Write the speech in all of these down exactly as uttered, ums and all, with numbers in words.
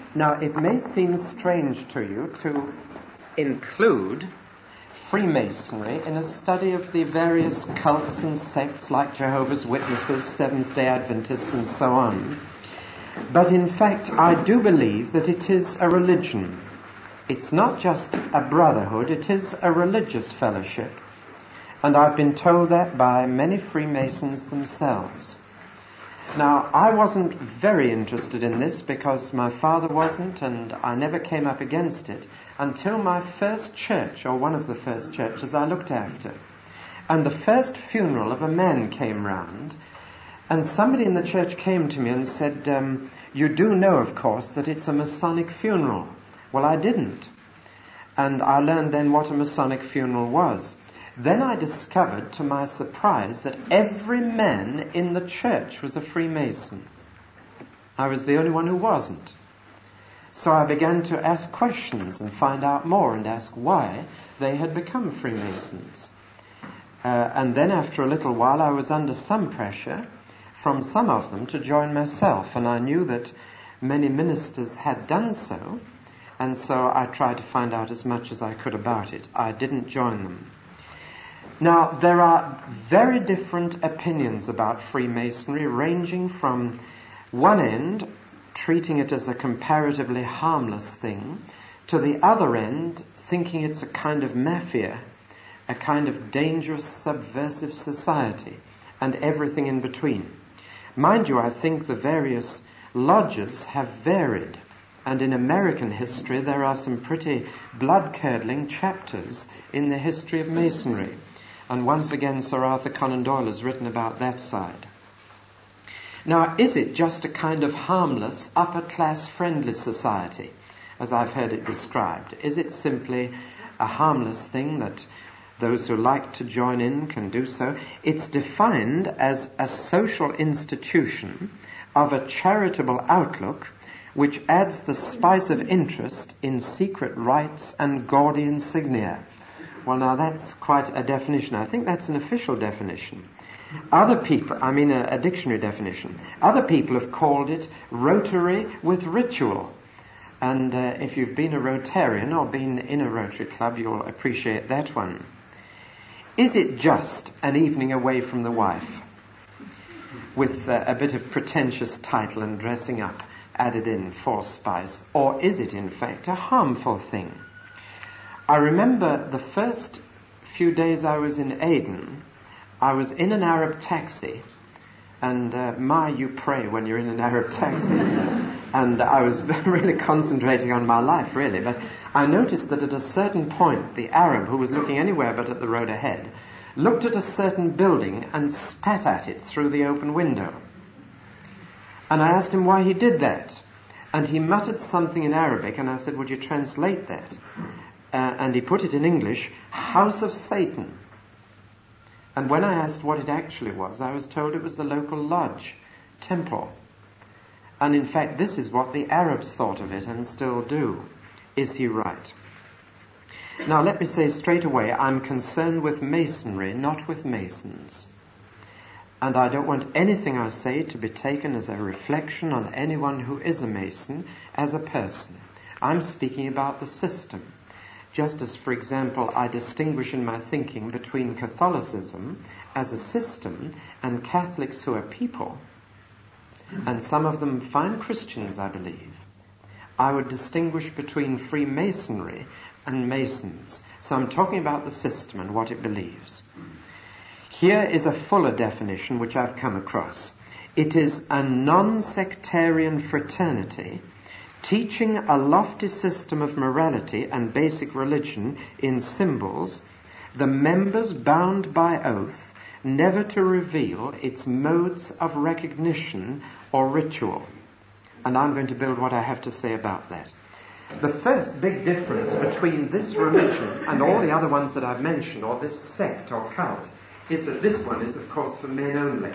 Now, it may seem strange to you to include Freemasonry in a study of the various cults and sects like Jehovah's Witnesses, Seventh-day Adventists, and so on. But in fact, I do believe that it is a religion. It's not just a brotherhood, it is a religious fellowship. And I've been told that by many Freemasons themselves. Now, I wasn't very interested in this because my father wasn't, and I never came up against it until my first church, or one of the first churches I looked after. And the first funeral of a man came round, and somebody in the church came to me and said, um, you do know, of course, that it's a Masonic funeral. Well, I didn't. And I learned then what a Masonic funeral was. Then I discovered, to my surprise, that every man in the church was a Freemason. I was the only one who wasn't. So I began to ask questions and find out more and ask why they had become Freemasons. Uh, and then after a little while I was under some pressure from some of them to join myself, and I knew that many ministers had done so, and so I tried to find out as much as I could about it. I didn't join them. Now, there are very different opinions about Freemasonry, ranging from one end, treating it as a comparatively harmless thing, to the other end, thinking it's a kind of mafia, a kind of dangerous, subversive society, and everything in between. Mind you, I think the various lodges have varied, and in American history there are some pretty blood-curdling chapters in the history of Masonry. And once again, Sir Arthur Conan Doyle has written about that side. Now, is it just a kind of harmless, upper-class friendly society, as I've heard it described? Is it simply a harmless thing that those who like to join in can do so? It's defined as a social institution of a charitable outlook which adds the spice of interest in secret rites and gaudy insignia. Well, now that's quite a definition. I think that's an official definition. Other people, I mean a, a dictionary definition, other people have called it Rotary with ritual. And uh, if you've been a Rotarian or been in a Rotary Club, you'll appreciate that one. Is it just an evening away from the wife with uh, a bit of pretentious title and dressing up added in for spice? Or is it, in fact, a harmful thing? I remember the first few days I was in Aden, I was in an Arab taxi, and uh, my, you pray when you're in an Arab taxi, and I was really concentrating on my life, really, but I noticed that at a certain point, the Arab, who was looking anywhere but at the road ahead, looked at a certain building and spat at it through the open window. And I asked him why he did that, and he muttered something in Arabic, and I said, would you translate that? Uh, and he put it in English, House of Satan. And when I asked what it actually was, I was told it was the local lodge, temple. And in fact, this is what the Arabs thought of it and still do. Is he right? Now, let me say straight away, I'm concerned with Masonry, not with Masons. And I don't want anything I say to be taken as a reflection on anyone who is a Mason as a person. I'm speaking about the system. Just as, for example, I distinguish in my thinking between Catholicism as a system and Catholics who are people, and some of them fine Christians, I believe. I would distinguish between Freemasonry and Masons. So I'm talking about the system and what it believes. Here is a fuller definition which I've come across. It is a non-sectarian fraternity teaching a lofty system of morality and basic religion in symbols, the members bound by oath never to reveal its modes of recognition or ritual. And I'm going to build what I have to say about that. The first big difference between this religion and all the other ones that I've mentioned, or this sect or cult, is that this one is, of course, for men only.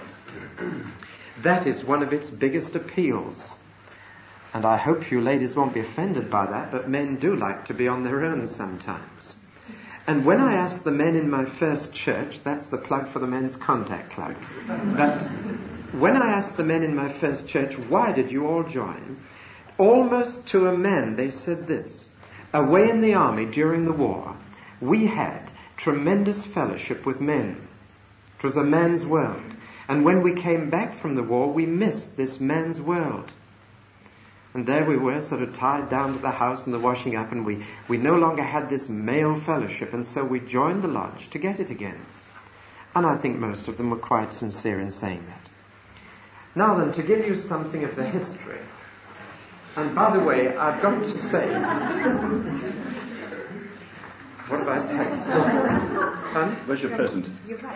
That is one of its biggest appeals. And I hope you ladies won't be offended by that, but men do like to be on their own sometimes. And when I asked the men in my first church, that's the plug for the Men's Contact Club, but when I asked the men in my first church, why did you all join? Almost to a man, they said this: away in the army during the war, we had tremendous fellowship with men. It was a man's world. And when we came back from the war, we missed this man's world. And there we were, sort of tied down to the house and the washing up, and we, we no longer had this male fellowship, and so we joined the lodge to get it again. And I think most of them were quite sincere in saying that. Now then, to give you something of the history, and by the way, I've got to say, what have I said? Honey? Where's your present?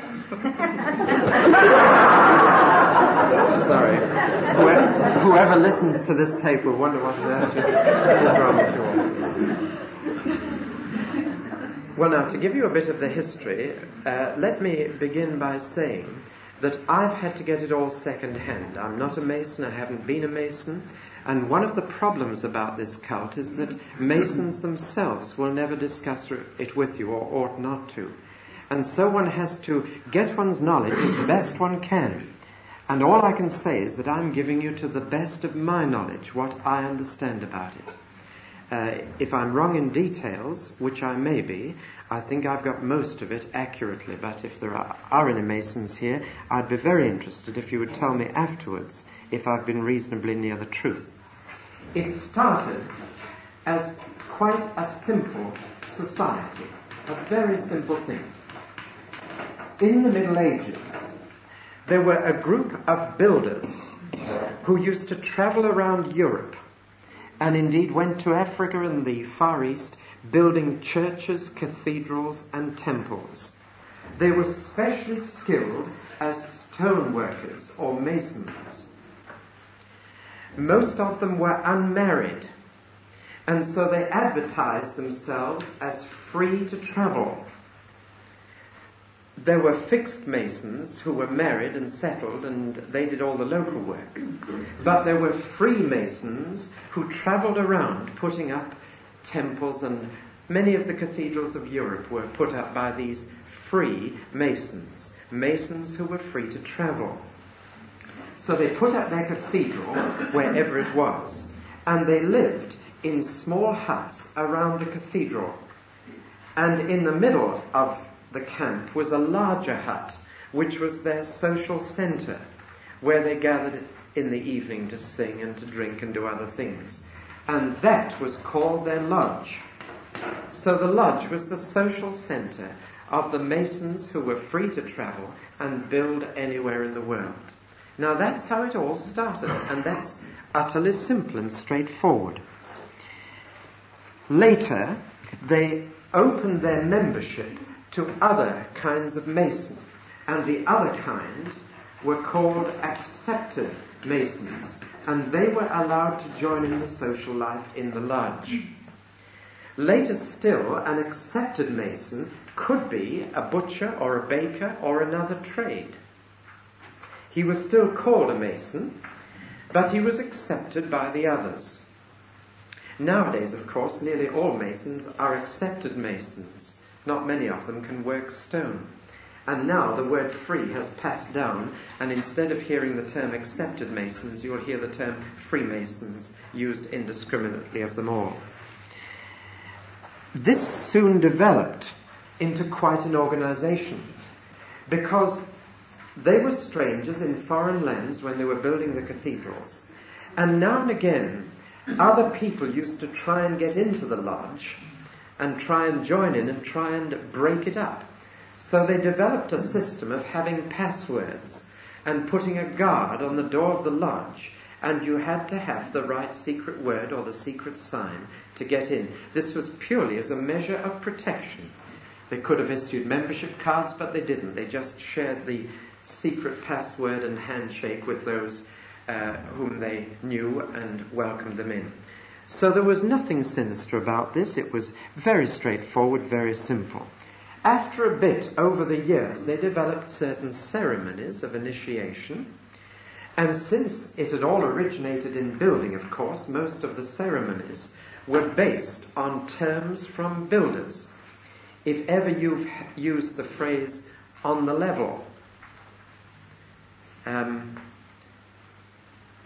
Sorry. Whoever, whoever listens to this tape will wonder what on earth is wrong with you all. Well, now, to give you a bit of the history, uh, let me begin by saying that I've had to get it all second-hand. I'm not a Mason, I haven't been a Mason, and one of the problems about this cult is that Masons themselves will never discuss it with you, or ought not to. And so one has to get one's knowledge as best one can. And all I can say is that I'm giving you to the best of my knowledge what I understand about it. Uh, if I'm wrong in details, which I may be, I think I've got most of it accurately. But if there are, are any Masons here, I'd be very interested if you would tell me afterwards if I've been reasonably near the truth. It started as quite a simple society, a very simple thing. In the Middle Ages, there were a group of builders who used to travel around Europe, and indeed went to Africa and the Far East, building churches, cathedrals, and temples. They were specially skilled as stone workers or masons. Most of them were unmarried, and so they advertised themselves as free to travel. There were fixed masons who were married and settled, and they did all the local work. But there were free masons who traveled around putting up temples, and many of the cathedrals of Europe were put up by these free masons, masons who were free to travel. So they put up their cathedral wherever it was, and they lived in small huts around the cathedral. And in the middle of the camp was a larger hut, which was their social center, where they gathered in the evening to sing and to drink and do other things. And that was called their lodge. So the lodge was the social center of the Masons who were free to travel and build anywhere in the world. Now that's how it all started, and that's utterly simple and straightforward. Later, they opened their membership to other kinds of Mason, and the other kind were called accepted Masons, and they were allowed to join in the social life in the lodge. Later still, an accepted Mason could be a butcher or a baker or another trade. He was still called a Mason, but he was accepted by the others. Nowadays, of course, nearly all Masons are accepted Masons. Not many of them can work stone. And now the word free has passed down, and instead of hearing the term accepted Masons, you'll hear the term Freemasons used indiscriminately of them all. This soon developed into quite an organization, because they were strangers in foreign lands when they were building the cathedrals. And now and again, other people used to try and get into the lodge and try and join in and try and break it up. So they developed a system of having passwords and putting a guard on the door of the lodge, and you had to have the right secret word or the secret sign to get in. This was purely as a measure of protection. They could have issued membership cards, but they didn't. They just shared the secret password and handshake with those uh, whom they knew and welcomed them in. So there was nothing sinister about this. It was very straightforward, very simple. After a bit, over the years, they developed certain ceremonies of initiation. And since it had all originated in building, of course, most of the ceremonies were based on terms from builders. If ever you've used the phrase on the level, um,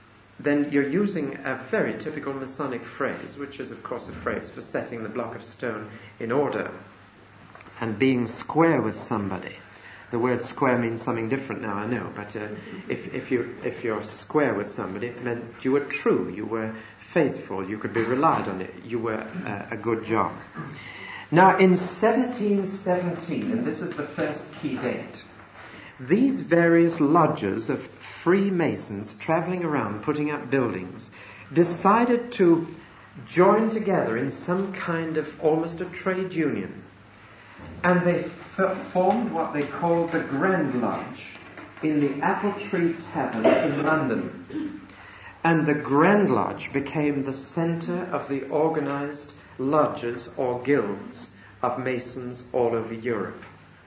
then you're using a very typical Masonic phrase, which is, of course, a phrase for setting the block of stone in order and being square with somebody. The word square means something different now, I know, but uh, if, if, you, if you're square with somebody, it meant you were true, you were faithful, you could be relied on, it, you were uh, a good job. Now, in seventeen seventeen, and this is the first key date, these various lodges of Freemasons traveling around putting up buildings decided to join together in some kind of almost a trade union. And they f- formed what they called the Grand Lodge in the Apple Tree Tavern in London. And the Grand Lodge became the center of the organized lodges or guilds of Masons all over Europe.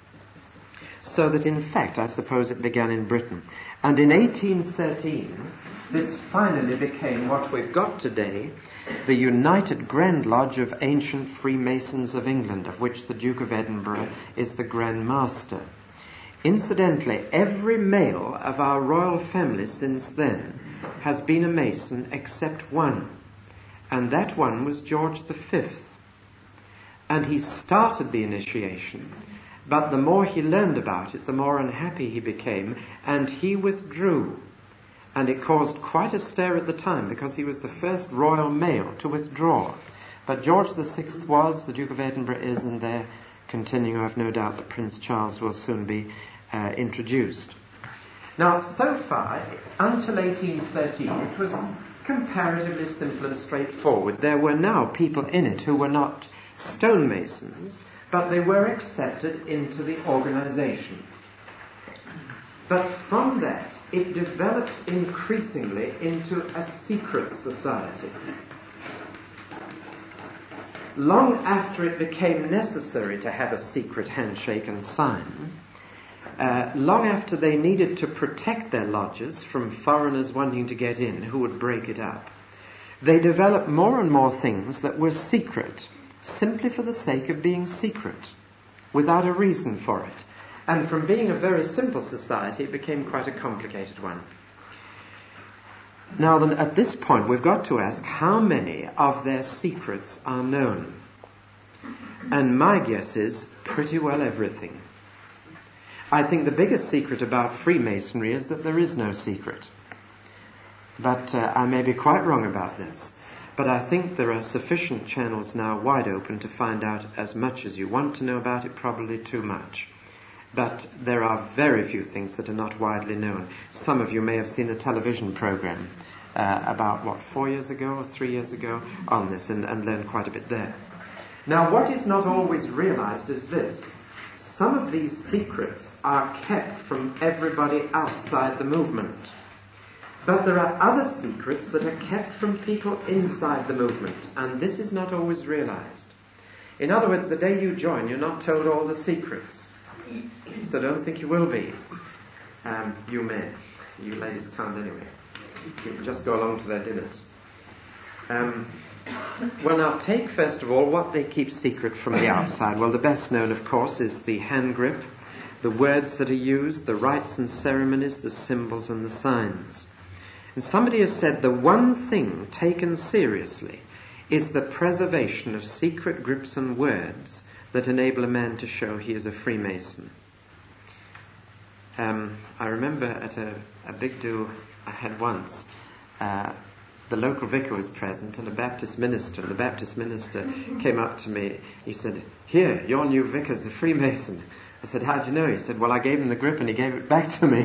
So that in fact, I suppose it began in Britain. And in eighteen thirteen, this finally became what we've got today, the United Grand Lodge of Ancient Freemasons of England, of which the Duke of Edinburgh is the Grand Master. Incidentally, every male of our royal family since then has been a Mason except one, and that one was George the Fifth. And he started the initiation, but the more he learned about it, the more unhappy he became, and he withdrew. And it caused quite a stir at the time, because he was the first royal male to withdraw. But George the Sixth was, the Duke of Edinburgh is, and they're continuing. I have no doubt that Prince Charles will soon be uh, introduced. Now, so far, until eighteen thirteen, it was comparatively simple and straightforward. There were now people in it who were not stonemasons, but they were accepted into the organization. But from that, it developed increasingly into a secret society. Long after it became necessary to have a secret handshake and sign, uh, long after they needed to protect their lodges from foreigners wanting to get in who would break it up, they developed more and more things that were secret, simply for the sake of being secret, without a reason for it. And from being a very simple society, it became quite a complicated one. Now, then, at this point, we've got to ask how many of their secrets are known. And my guess is pretty well everything. I think the biggest secret about Freemasonry is that there is no secret. But uh, I may be quite wrong about this. But I think there are sufficient channels now wide open to find out as much as you want to know about it, probably too much. But there are very few things that are not widely known. Some of you may have seen a television program uh, about, what, four years ago or three years ago on this, and, and learned quite a bit there. Now, what is not always realized is this. Some of these secrets are kept from everybody outside the movement. But there are other secrets that are kept from people inside the movement, and this is not always realized. In other words, the day you join, you're not told all the secrets. So don't think you will be. Um, you may. You ladies can't anyway. You can just go along to their dinners. Um, well, now, take first of all what they keep secret from the outside. Well, the best known, of course, is the hand grip, the words that are used, the rites and ceremonies, the symbols and the signs. And somebody has said the one thing taken seriously is the preservation of secret grips and words that enable a man to show he is a Freemason. Um, I remember at a, a big do I had once, uh, the local vicar was present and a Baptist minister. And the Baptist minister came up to me. He said, "Here, your new vicar's a Freemason." I said, "How do you know?" He said, "Well, I gave him the grip and he gave it back to me."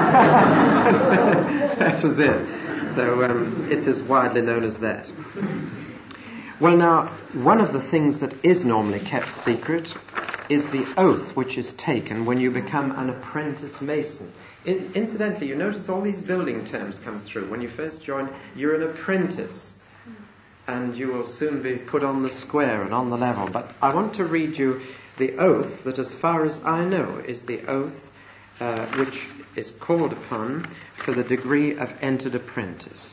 That was it. So um, it's as widely known as that. Well, now, one of the things that is normally kept secret is the oath which is taken when you become an apprentice Mason. In, incidentally, you notice all these building terms come through. When you first join, you're an apprentice, and you will soon be put on the square and on the level. But I want to read you the oath that, as far as I know, is the oath uh, which is called upon for the degree of entered apprentice.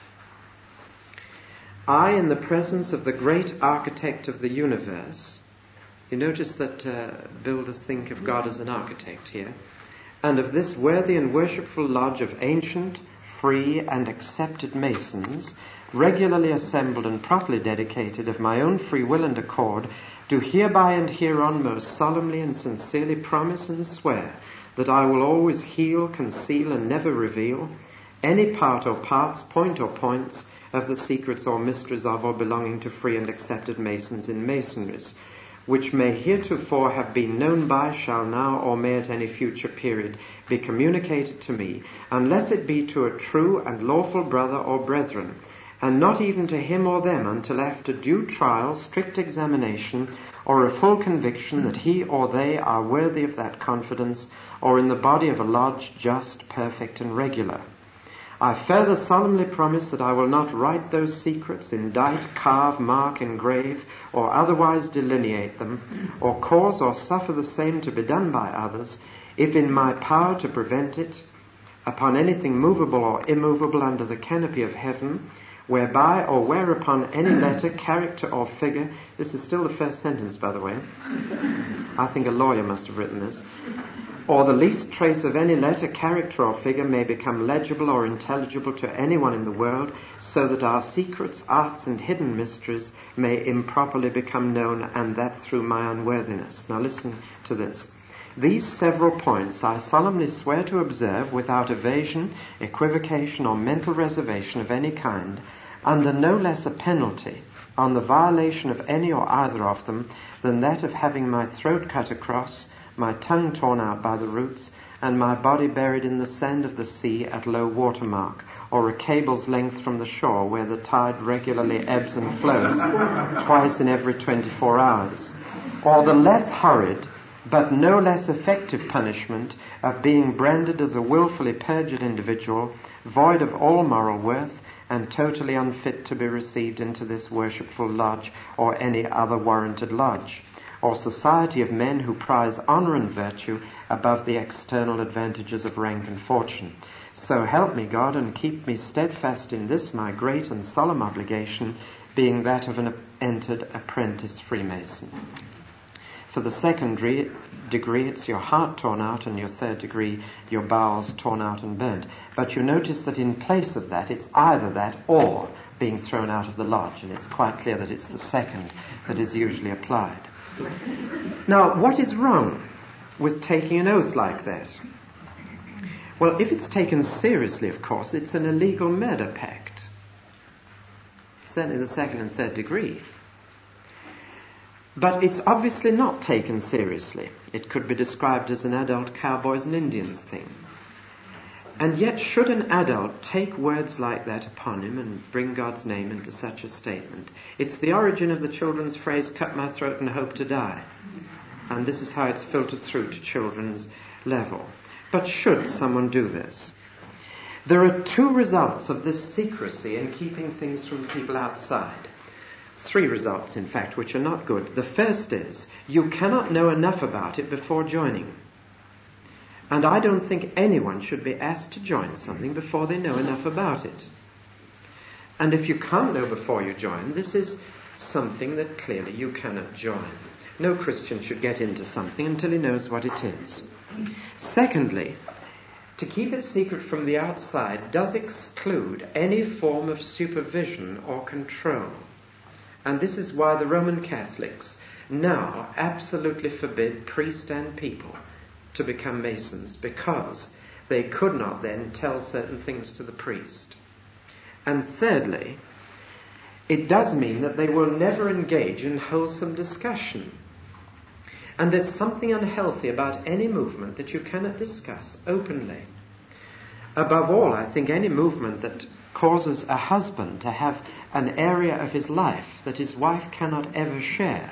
I, in the presence of the great architect of the universe, you notice that uh, builders think of God as an architect here. and of this worthy and worshipful lodge of ancient, free, and accepted Masons, regularly assembled and properly dedicated of my own free will and accord, do hereby and hereon most solemnly and sincerely promise and swear that I will always heal, conceal, and never reveal any part or parts, point or points of the secrets or mysteries of or belonging to free and accepted Masons in Masonries, which may heretofore have been known by, shall now, or may at any future period be communicated to me, unless it be to a true and lawful brother or brethren, and not even to him or them until after due trial, strict examination, or a full conviction that he or they are worthy of that confidence, or in the body of a lodge just, perfect, and regular. I further solemnly promise that I will not write those secrets, indite, carve, mark, engrave, or otherwise delineate them, or cause or suffer the same to be done by others, if in my power to prevent it, upon anything movable or immovable under the canopy of heaven, whereby or whereupon any letter, character, or figure, this is still the first sentence, by the way, I think a lawyer must have written this, or the least trace of any letter, character, or figure may become legible or intelligible to anyone in the world, so that our secrets, arts, and hidden mysteries may improperly become known, and that through my unworthiness. Now listen to this. These several points I solemnly swear to observe without evasion, equivocation, or mental reservation of any kind, under no less a penalty on the violation of any or either of them than that of having my throat cut across, my tongue torn out by the roots, and my body buried in the sand of the sea at low water mark, or a cable's length from the shore where the tide regularly ebbs and flows twice in every twenty-four hours, or the less horrid but no less effective punishment of being branded as a willfully perjured individual, void of all moral worth, and totally unfit to be received into this worshipful lodge or any other warranted lodge, or society of men who prize honour and virtue above the external advantages of rank and fortune. So help me God, and keep me steadfast in this my great and solemn obligation, being that of an entered apprentice Freemason. For the second degree, it's your heart torn out, and your third degree, your bowels torn out and burnt. But you notice that in place of that, it's either that or being thrown out of the lodge, and it's quite clear that it's the second that is usually applied. Now, what is wrong with taking an oath like that? Well, if it's taken seriously, of course, it's an illegal murder pact. Certainly the second and third degree. But it's obviously not taken seriously. It could be described as an adult cowboys and Indians thing. And yet, should an adult take words like that upon him and bring God's name into such a statement? It's the origin of the children's phrase, cut my throat and hope to die. And this is how it's filtered through to children's level. But should someone do this? There are two results of this secrecy in keeping things from people outside. Three results, in fact, which are not good. The first is, you cannot know enough about it before joining. And I don't think anyone should be asked to join something before they know enough about it. And if you can't know before you join, this is something that clearly you cannot join. No Christian should get into something until he knows what it is. Secondly, to keep it secret from the outside does exclude any form of supervision or control. And this is why the Roman Catholics now absolutely forbid priest and people to become Masons, because they could not then tell certain things to the priest. And thirdly, it does mean that they will never engage in wholesome discussion. And there's something unhealthy about any movement that you cannot discuss openly. Above all, I think any movement that causes a husband to have an area of his life that his wife cannot ever share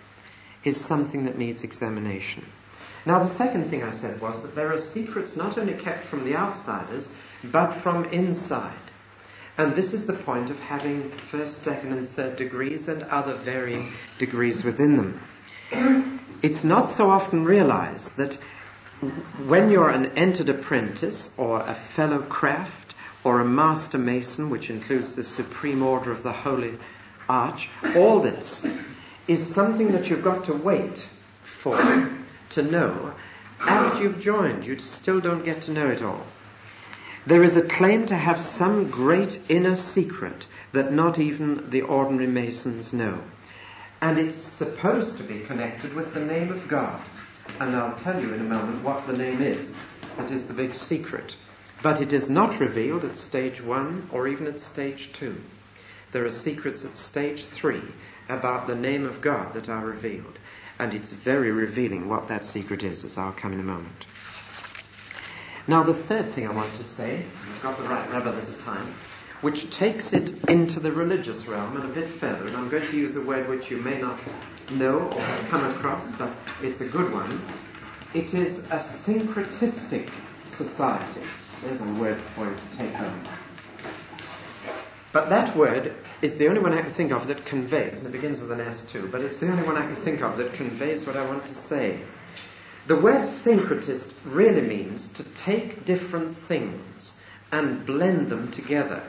is something that needs examination. Now, the second thing I said was that there are secrets not only kept from the outsiders, but from inside. And this is the point of having first, second, and third degrees and other varying degrees within them. It's not so often realized that when you're an entered apprentice or a fellow craft or a master mason, which includes the supreme order of the Holy Arch, all this is something that you've got to wait for to know after you've joined, you still don't get to know it all. There is a claim to have some great inner secret that not even the ordinary Masons know. And it's supposed to be connected with the name of God. And I'll tell you in a moment what the name is. That is the big secret. But it is not revealed at stage one or even at stage two. There are secrets at stage three about the name of God that are revealed. And it's very revealing what that secret is, as I'll come in a moment. Now the third thing I want to say, I've got the right rubber this time, which takes it into the religious realm and a bit further, and I'm going to use a word which you may not know or have come across, but it's a good one. It is a syncretistic society. There's a word for you to take home. But that word is the only one I can think of that conveys, and it begins with an S too, but it's the only one I can think of that conveys what I want to say. The word syncretist really means to take different things and blend them together.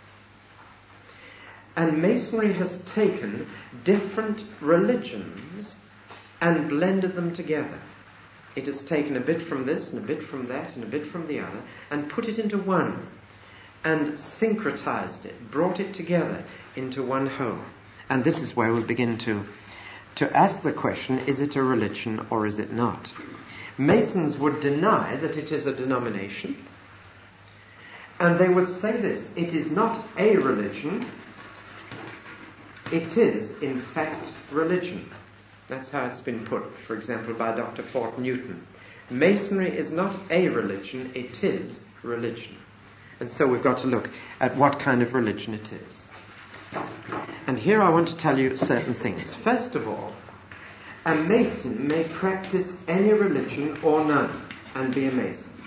And Masonry has taken different religions and blended them together. It has taken a bit from this and a bit from that and a bit from the other and put it into one and syncretized it, brought it together into one whole. And this is where we begin to to ask the question, is it a religion or is it not? Masons would deny that it is a denomination, and they would say this: it is not a religion, it is in fact religion. That's how it's been put, for example, by Doctor Fort Newton. Masonry is not a religion, it is religion. And so we've got to look at what kind of religion it is. And here I want to tell you certain things. First of all, a Mason may practice any religion or none and be a Mason.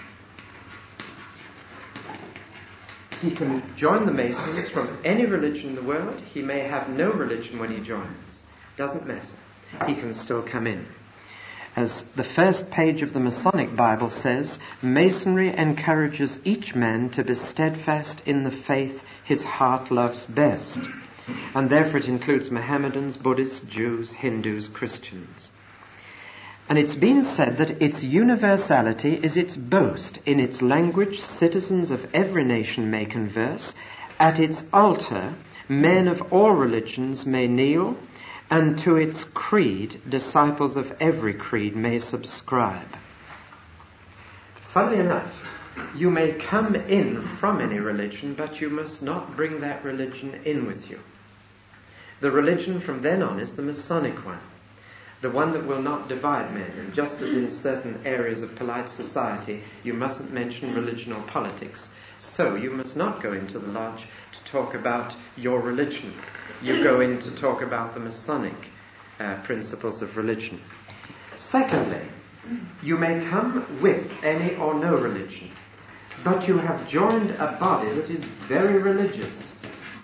He can join the Masons from any religion in the world. He may have no religion when he joins. Doesn't matter. He can still come in. As the first page of the Masonic Bible says, Masonry encourages each man to be steadfast in the faith his heart loves best. And therefore it includes Mohammedans, Buddhists, Jews, Hindus, Christians. And it's been said that its universality is its boast. In its language, citizens of every nation may converse. At its altar, men of all religions may kneel. And to its creed, disciples of every creed may subscribe. Funnily enough, you may come in from any religion, but you must not bring that religion in with you. The religion from then on is the Masonic one, the one that will not divide men. And just as in certain areas of polite society, you mustn't mention religion or politics, so you must not go into the lodge to talk about your religion. You go in to talk about the Masonic uh, principles of religion. Secondly, you may come with any or no religion, but you have joined a body that is very religious.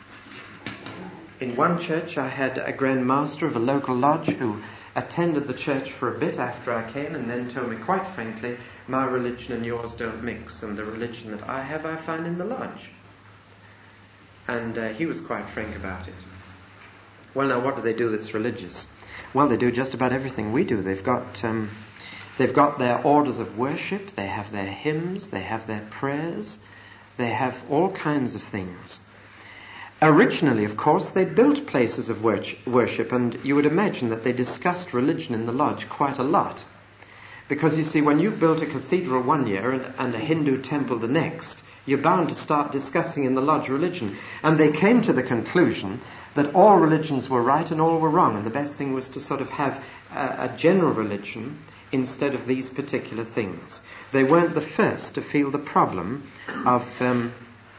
In one church I had a Grand Master of a local lodge who attended the church for a bit after I came and then told me quite frankly, my religion and yours don't mix, and the religion that I have I find in the lodge. And uh, he was quite frank about it. Well, now, what do they do that's religious? Well, they do just about everything we do. They've got um, they've got their orders of worship, they have their hymns, they have their prayers, they have all kinds of things. Originally, of course, they built places of worship, and you would imagine that they discussed religion in the lodge quite a lot. Because, you see, when you've built a cathedral one year and, and a Hindu temple the next, you're bound to start discussing in the lodge religion. And they came to the conclusion that all religions were right and all were wrong, and the best thing was to sort of have a, a general religion instead of these particular things. They weren't the first to feel the problem of um,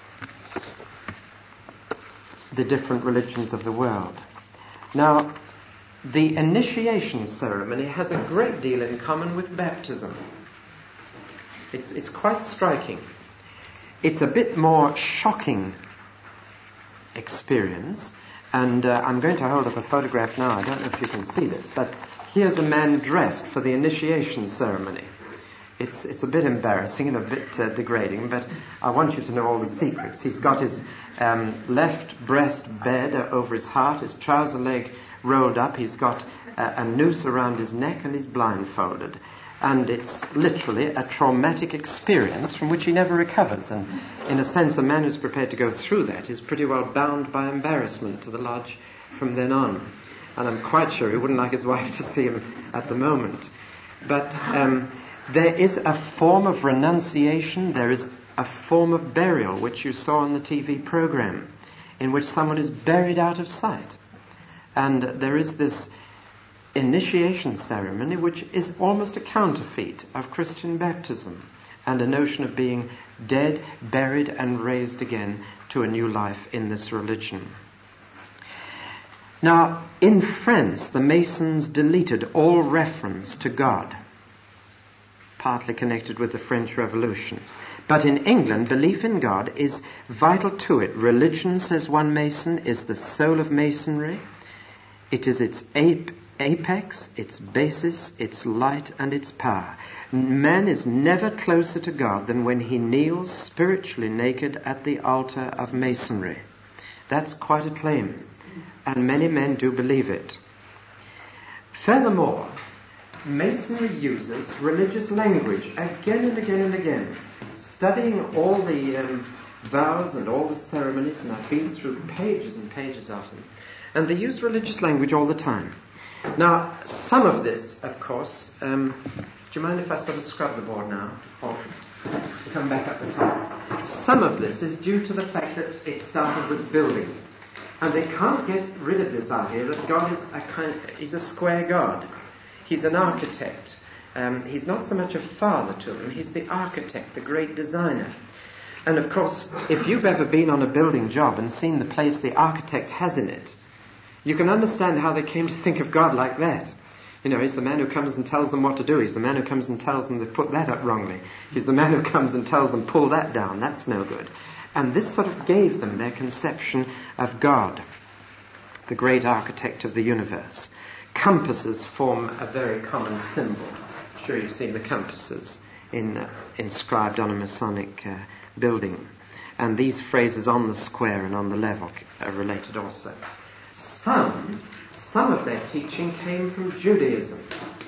the different religions of the world. Now, the initiation ceremony has a great deal in common with baptism. It's, it's quite striking. It's a bit more shocking experience, and uh, I'm going to hold up a photograph now. I don't know if you can see this, but here's a man dressed for the initiation ceremony. It's it's a bit embarrassing and a bit uh, degrading, but I want you to know all the secrets. He's got his um, left breast bared over his heart, his trouser leg rolled up. He's got uh, a noose around his neck, and he's blindfolded. And it's literally a traumatic experience from which he never recovers. And in a sense, a man who's prepared to go through that is pretty well bound by embarrassment to the lodge from then on. And I'm quite sure he wouldn't like his wife to see him at the moment. But um, there is a form of renunciation, there is a form of burial, which you saw on the T V program, in which someone is buried out of sight. And there is this initiation ceremony which is almost a counterfeit of Christian baptism and a notion of being dead, buried and raised again to a new life in this religion. Now, in France, the Masons deleted all reference to God, partly connected with the French Revolution. But in England, belief in God is vital to it. Religion, says one Mason, is the soul of Masonry. It is its ape apex, its basis, its light and its power. Man is never closer to God than when he kneels spiritually naked at the altar of Masonry. That's quite a claim, and many men do believe it. Furthermore, Masonry uses religious language again and again and again, studying all the um, vows and all the ceremonies, and I've been through pages and pages of them, and they use religious language all the time. Now, some of this, of course, um, do you mind if I sort of scrub the board now? Or come back up the top? Some of this is due to the fact that it started with building. And they can't get rid of this idea that God is a kind, he's a square God. He's an architect. Um, he's not so much a father to them, he's the architect, the great designer. And of course, if you've ever been on a building job and seen the place the architect has in it, you can understand how they came to think of God like that. You know, he's the man who comes and tells them what to do. He's the man who comes and tells them they've put that up wrongly. He's the man who comes and tells them, pull that down, that's no good. And this sort of gave them their conception of God, the great architect of the universe. Compasses form a very common symbol. I'm sure you've seen the compasses in, uh, inscribed on a Masonic uh, building. And these phrases on the square and on the level are related also. Some, some of their teaching came from Judaism.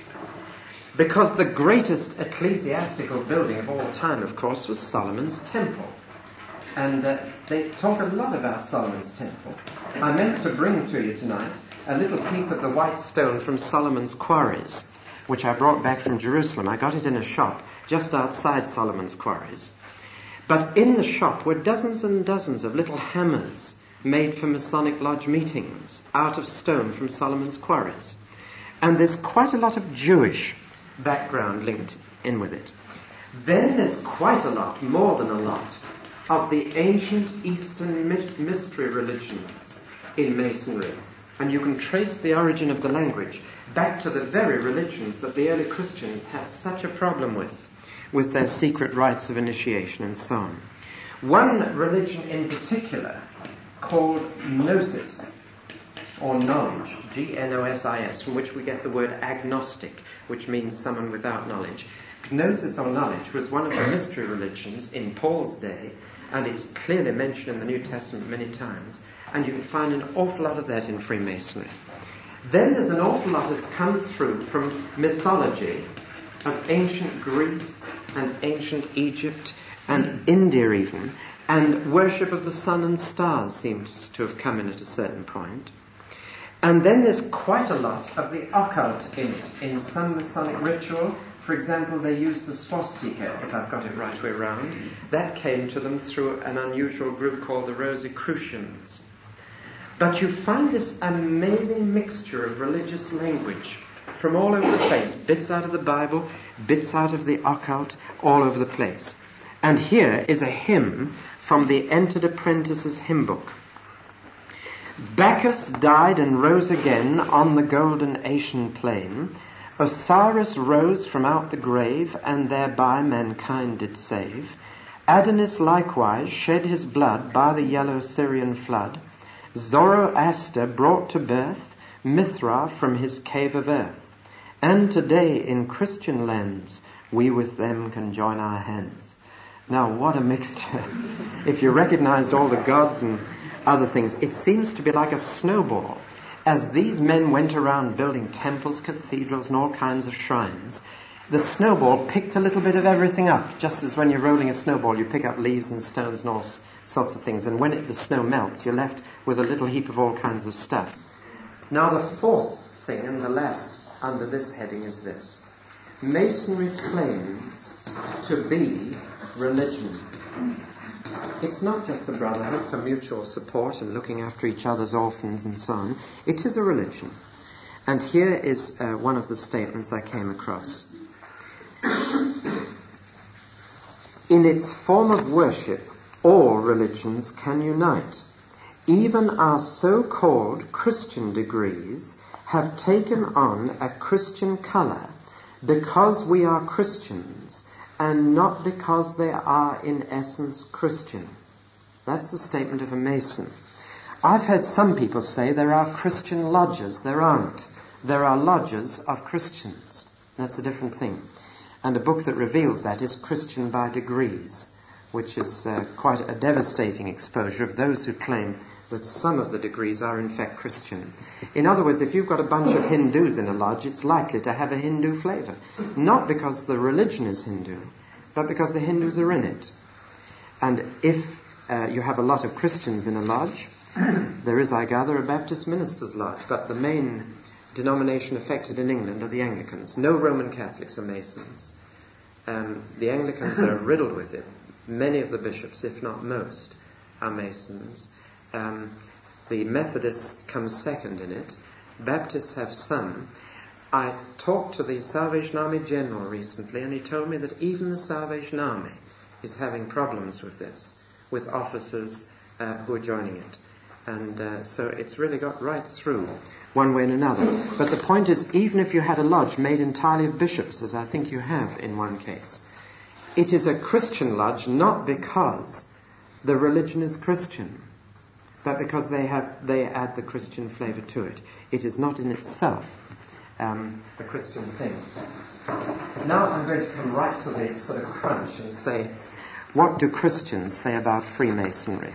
Because the greatest ecclesiastical building of all time, of course, was Solomon's Temple. And uh, they talk a lot about Solomon's Temple. I meant to bring to you tonight a little piece of the white stone from Solomon's Quarries, which I brought back from Jerusalem. I got it in a shop just outside Solomon's Quarries. But in the shop were dozens and dozens of little hammers made for Masonic Lodge meetings out of stone from Solomon's Quarries. And there's quite a lot of Jewish background linked in with it. Then there's quite a lot, more than a lot, of the ancient Eastern mystery religions in Masonry. And you can trace the origin of the language back to the very religions that the early Christians had such a problem with, with their secret rites of initiation and so on. One religion in particular, called Gnosis, or knowledge, G N O S I S, from which we get the word agnostic, which means someone without knowledge. Gnosis, or knowledge, was one of the mystery religions in Paul's day, and it's clearly mentioned in the New Testament many times, and you can find an awful lot of that in Freemasonry. Then there's an awful lot that's come through from mythology of ancient Greece and ancient Egypt and India even, and worship of the sun and stars seems to have come in at a certain point. And then there's quite a lot of the occult in it. In some Masonic ritual, for example, they use the swastika, if I've got it right way round. That came to them through an unusual group called the Rosicrucians. But you find this amazing mixture of religious language from all over the place. Bits out of the Bible, bits out of the occult, all over the place. And here is a hymn from the Entered Apprentice's hymn book. Bacchus died and rose again on the golden Asian plain. Osiris rose from out the grave, and thereby mankind did save. Adonis likewise shed his blood by the yellow Syrian flood. Zoroaster brought to birth Mithra from his cave of earth. And today in Christian lands we with them can join our hands. Now what a mixture. If you recognized all the gods and other things, it seems to be like a snowball. As these men went around building temples, cathedrals, and all kinds of shrines, the snowball picked a little bit of everything up, just as when you're rolling a snowball, you pick up leaves and stones and all sorts of things. And when it, the snow melts, you're left with a little heap of all kinds of stuff. Now, the fourth thing, and the last under this heading, is this. Masonry claims to be religion. It's not just a brotherhood for mutual support and looking after each other's orphans and so on. It is a religion. And here is uh, one of the statements I came across. In its form of worship, all religions can unite. Even our so-called Christian degrees have taken on a Christian colour because we are Christians and not because they are in essence Christian. That's the statement of a Mason. I've heard some people say there are Christian lodges. There aren't. There are lodges of Christians. That's a different thing. And a book that reveals that is Christian by Degrees, which is uh, quite a devastating exposure of those who claim that some of the degrees are in fact Christian. In other words, if you've got a bunch of Hindus in a lodge, it's likely to have a Hindu flavour. Not because the religion is Hindu, but because the Hindus are in it. And if uh, you have a lot of Christians in a lodge, there is, I gather, a Baptist minister's lodge, but the main denomination affected in England are the Anglicans. No Roman Catholics are Masons. Um, the Anglicans are riddled with it. Many of the bishops, if not most, are Masons. Um, the Methodists come second in it. Baptists have some. I talked to the Salvation Army General recently, and he told me that even the Salvation Army is having problems with this, with officers uh, who are joining it. And uh, so it's really got right through one way and another. But the point is, even if you had a lodge made entirely of bishops, as I think you have in one case, it is a Christian lodge not because the religion is Christian, but because they have they add the Christian flavour to it. It is not in itself um, a Christian thing. Now I'm going to come right to the sort of crunch and say, what do Christians say about Freemasonry?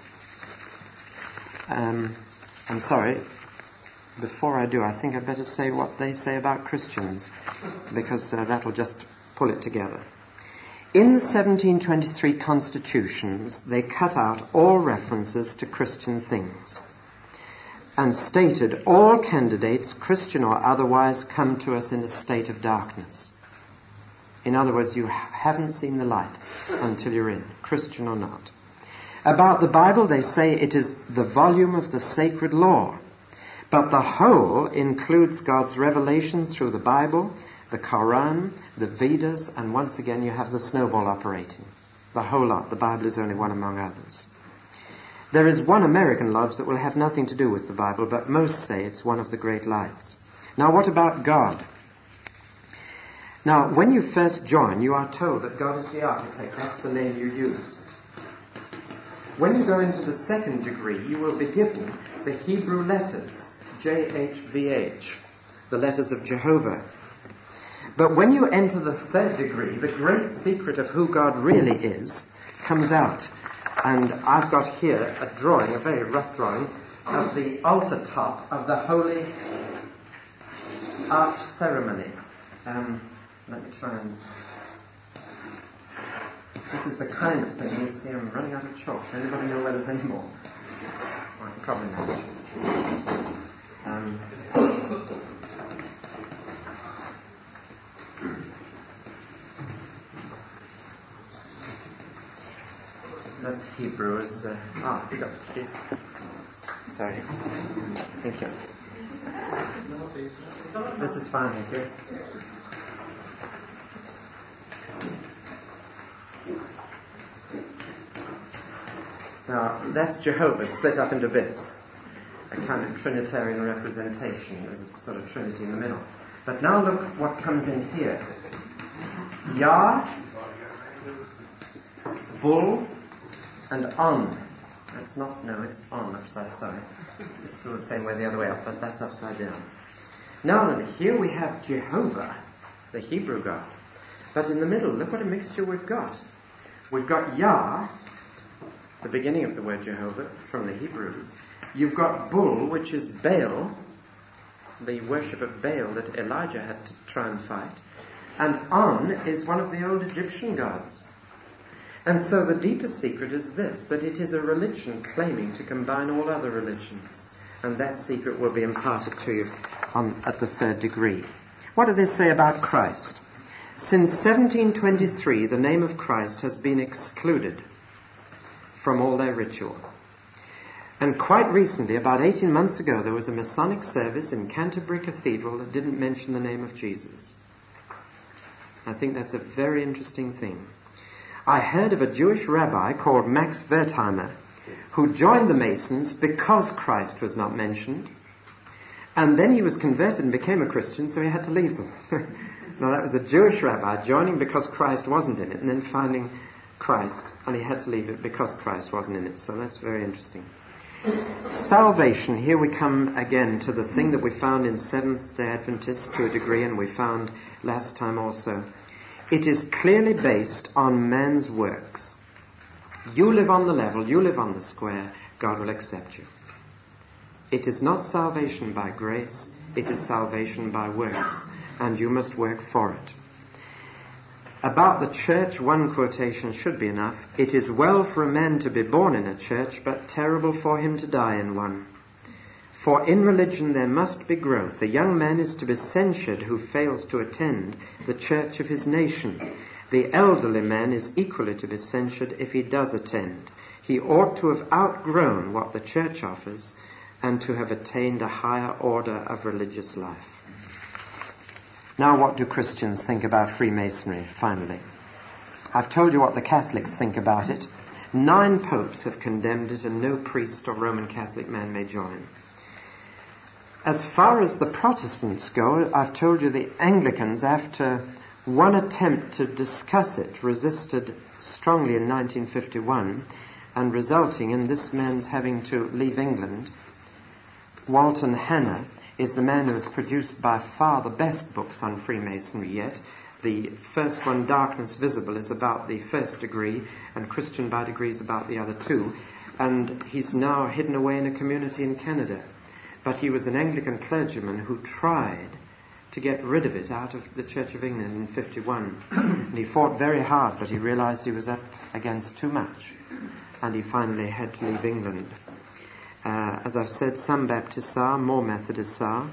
Um, I'm sorry, before I do, I think I'd better say what they say about Christians, because uh, that will just pull it together. In the seventeen twenty-three constitutions, they cut out all references to Christian things and stated all candidates, Christian or otherwise, come to us in a state of darkness. In other words, you haven't seen the light until you're in, Christian or not. About the Bible, they say it is the volume of the sacred law, but the whole includes God's revelation through the Bible, the Quran, the Vedas, and once again you have the snowball operating. The whole lot. The Bible is only one among others. There is one American lodge that will have nothing to do with the Bible, but most say it's one of the great lights. Now, what about God? Now, when you first join, you are told that God is the architect. That's the name you use. When you go into the second degree, you will be given the Hebrew letters, J H V H, the letters of Jehovah. But when you enter the third degree, the great secret of who God really is comes out. And I've got here a drawing, a very rough drawing, of the altar top of the Holy Arch Ceremony. Um, let me try and... This is the kind of thing you see. I'm running out of chalk. Does anybody know where there's any more? Well, probably not. Um, that's Hebrews. Uh, ah, you got these. Sorry. Thank you. This is fine, thank you. Now, that's Jehovah split up into bits. A kind of Trinitarian representation. There's a sort of Trinity in the middle. But now look what comes in here. Yah, Bull, and On. That's not, no, it's On, upside, sorry. It's still the same way the other way up, but that's upside down. Now then, here we have Jehovah, the Hebrew God. But in the middle, look what a mixture we've got. We've got Yah, the beginning of the word Jehovah, from the Hebrews. You've got Bull, which is Baal, the worship of Baal that Elijah had to try and fight. And On is one of the old Egyptian gods. And so the deepest secret is this, that it is a religion claiming to combine all other religions. And that secret will be imparted to you on, at the third degree. What do they say about Christ? Since seventeen twenty-three, the name of Christ has been excluded from all their ritual. And quite recently, about eighteen months ago, there was a Masonic service in Canterbury Cathedral that didn't mention the name of Jesus. I think that's a very interesting thing. I heard of a Jewish rabbi called Max Wertheimer who joined the Masons because Christ was not mentioned, and then he was converted and became a Christian, so he had to leave them. Now that was a Jewish rabbi joining because Christ wasn't in it, and then finding Christ, and he had to leave it because Christ wasn't in it. So that's very interesting. Salvation, here we come again to the thing that we found in Seventh-day Adventists to a degree, and we found last time also. It is clearly based on man's works. You live on the level, you live on the square, God will accept you. It is not salvation by grace, it is salvation by works, and you must work for it. About the church, one quotation should be enough. It is well for a man to be born in a church, but terrible for him to die in one. For in religion there must be growth. A young man is to be censured who fails to attend the church of his nation. The elderly man is equally to be censured if he does attend. He ought to have outgrown what the church offers and to have attained a higher order of religious life. Now, what do Christians think about Freemasonry, finally? I've told you what the Catholics think about it. Nine popes have condemned it, and no priest or Roman Catholic man may join. As far as the Protestants go, I've told you the Anglicans, after one attempt to discuss it, resisted strongly in nineteen fifty-one, and resulting in this man's having to leave England. Walton Hanna is the man who has produced by far the best books on Freemasonry yet. The first one, Darkness Visible, is about the first degree, and Christian by Degree is about the other two. And he's now hidden away in a community in Canada. But he was an Anglican clergyman who tried to get rid of it out of the Church of England in fifty-one. And he fought very hard, but he realized he was up against too much. And he finally had to leave England. Uh, as I've said, some Baptists are, more Methodists are.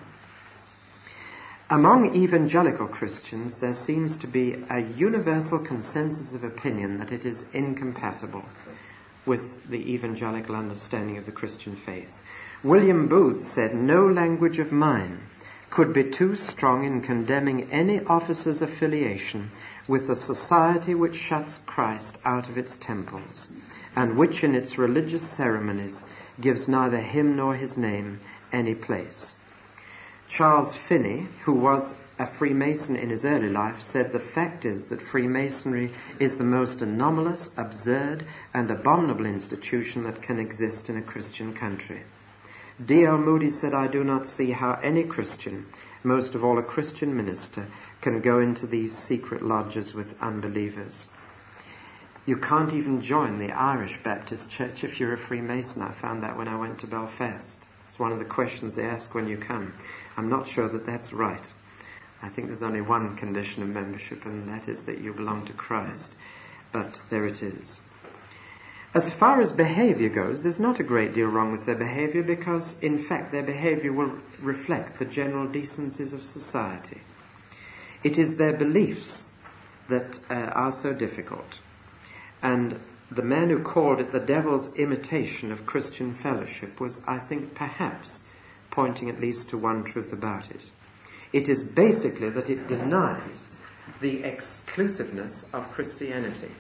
Among evangelical Christians, there seems to be a universal consensus of opinion that it is incompatible with the evangelical understanding of the Christian faith. William Booth said, "No language of mine could be too strong in condemning any officer's affiliation with a society which shuts Christ out of its temples, and which in its religious ceremonies gives neither him nor his name any place." Charles Finney, who was a Freemason in his early life, said, "The fact is that Freemasonry is the most anomalous, absurd, and abominable institution that can exist in a Christian country." D L Moody said, "I do not see how any Christian, most of all a Christian minister, can go into these secret lodges with unbelievers." You can't even join the Irish Baptist Church if you're a Freemason. I found that when I went to Belfast. It's one of the questions they ask when you come. I'm not sure that that's right. I think there's only one condition of membership, and that is that you belong to Christ. But there it is. As far as behavior goes, there's not a great deal wrong with their behavior because, in fact, their behavior will reflect the general decencies of society. It is their beliefs that uh, are so difficult. And the man who called it the devil's imitation of Christian fellowship was, I think, perhaps pointing at least to one truth about it. It is basically that it denies the exclusiveness of Christianity.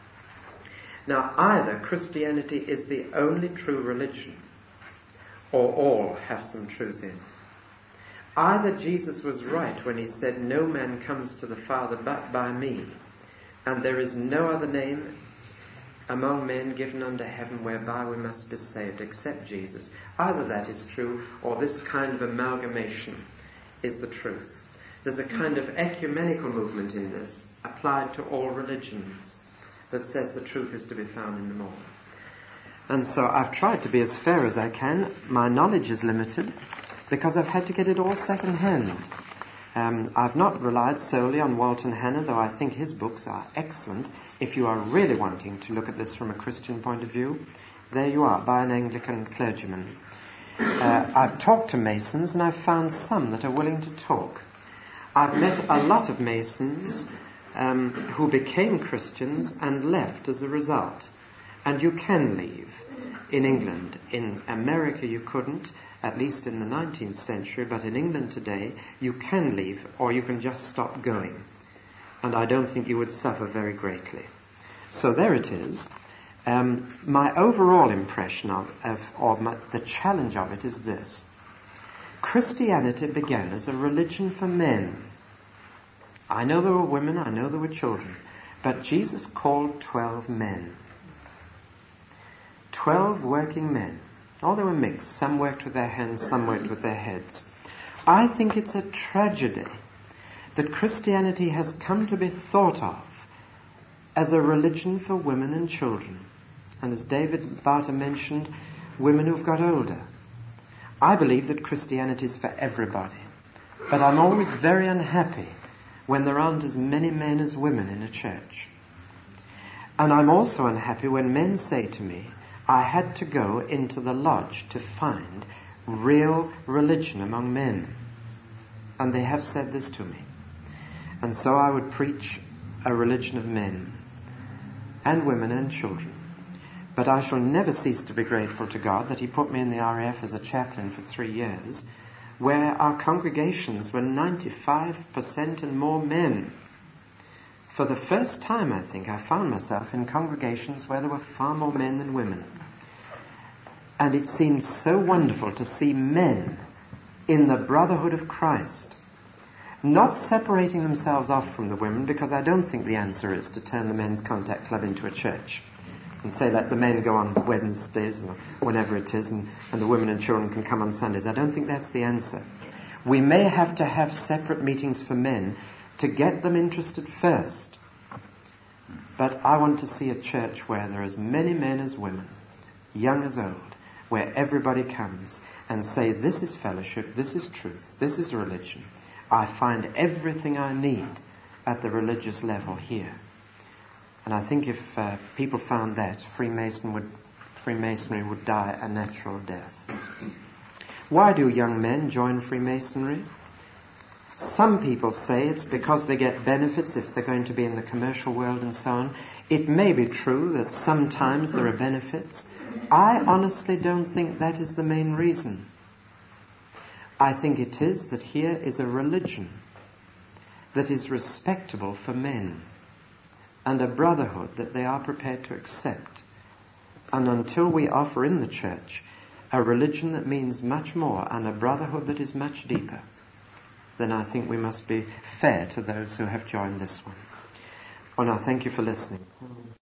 Now, either Christianity is the only true religion, or all have some truth in. Either Jesus was right when he said, "No man comes to the Father but by me, and there is no other name among men given under heaven whereby we must be saved except Jesus." Either that is true, or this kind of amalgamation is the truth. There's a kind of ecumenical movement in this, applied to all religions, that says the truth is to be found in them all. And so I've tried to be as fair as I can. My knowledge is limited because I've had to get it all second-hand. Um, I've not relied solely on Walton Hannah, though I think his books are excellent. If you are really wanting to look at this from a Christian point of view, there you are, by an Anglican clergyman. Uh, I've talked to Masons, and I've found some that are willing to talk. I've met a lot of Masons um, who became Christians and left as a result. And you can leave. In England, in America you couldn't, at least in the nineteenth century, but in England today you can leave, or you can just stop going. And I don't think you would suffer very greatly. So there it is. Um, my overall impression of, of or my, the challenge of it is this. Christianity began as a religion for men. I know there were women, I know there were children, but Jesus called twelve men. Twelve working men. Oh, they were mixed. Some worked with their hands, some worked with their heads. I think it's a tragedy that Christianity has come to be thought of as a religion for women and children. And as David Barter mentioned, women who've got older. I believe that Christianity is for everybody. But I'm always very unhappy when there aren't as many men as women in a church. And I'm also unhappy when men say to me, I had to go into the lodge to find real religion among men. And they have said this to me. And so I would preach a religion of men and women and children. But I shall never cease to be grateful to God that he put me in the R A F as a chaplain for three years, where our congregations were ninety-five percent and more men. For the first time, I think, I found myself in congregations where there were far more men than women. And it seemed so wonderful to see men in the brotherhood of Christ, not separating themselves off from the women, because I don't think the answer is to turn the men's contact club into a church and say let the men go on Wednesdays or whenever it is, and, and the women and children can come on Sundays. I don't think that's the answer. We may have to have separate meetings for men to get them interested first. But I want to see a church where there are as many men as women, young as old, where everybody comes and say, this is fellowship, this is truth, this is religion. I find everything I need at the religious level here. And I think if uh, people found that, Freemason would, Freemasonry would die a natural death. Why do young men join Freemasonry? Some people say it's because they get benefits if they're going to be in the commercial world and so on. It may be true that sometimes there are benefits. I honestly don't think that is the main reason. I think it is that here is a religion that is respectable for men and a brotherhood that they are prepared to accept. And until we offer in the church a religion that means much more and a brotherhood that is much deeper, then I think we must be fair to those who have joined this one. Well, now, thank you for listening.